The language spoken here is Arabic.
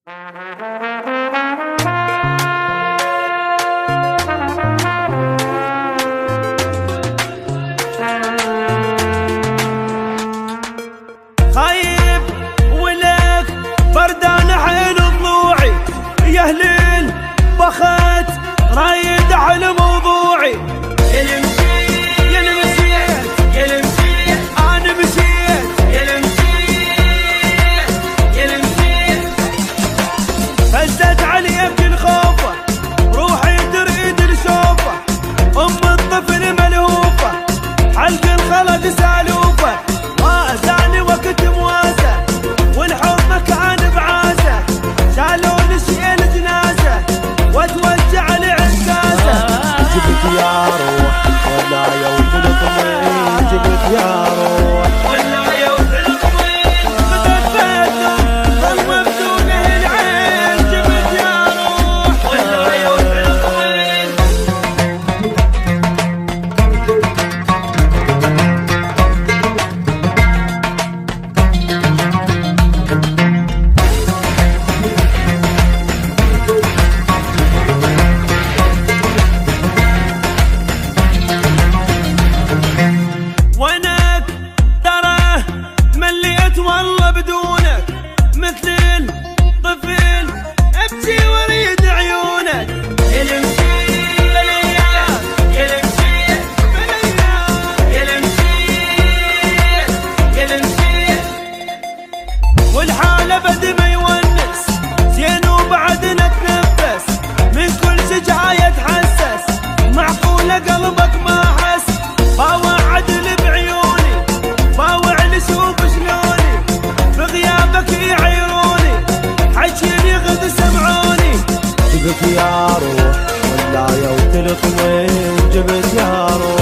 خايب ولك بردان حيل ضلوعي، يا هليل بخت رايد على موضوعي. يا المشيت يا المشيت يا المشيت انا مشيت، يا المشيت يا المشيت هزت علي ابكي خوفه، روحي تريد الشوفه، ام الطفل ملهوفه، حلق الخلق سالوفه، واساني وقت مواسه، والحب كان بعاسه، شالوني شيل جنازه واتوجع لعكاسه. جبت يا روح ولا يوم القمر، جبت يا روح ولا يوم القمر، بدت فاتن ظلم بدونه العين، جبت يا روح ولا يوم القمر. وينك ترى مليت والله بدونك، مثل الطفل ابكي واريد عيونك. يا المشيت بالايام، يا المشيت بالايام، يا المشيت يا المشيت والحال ابد ما يونس، زين وبعد نتنفس، من كل شجاعه يتحسس، معقوله قلبك ما حس، باوع عدل بعيوني، باوع لشوف شلوني، بغيابك يعيروني، حجيني غد سمعوني. جبت يا روح ولا يوم القمر، جبت يا روح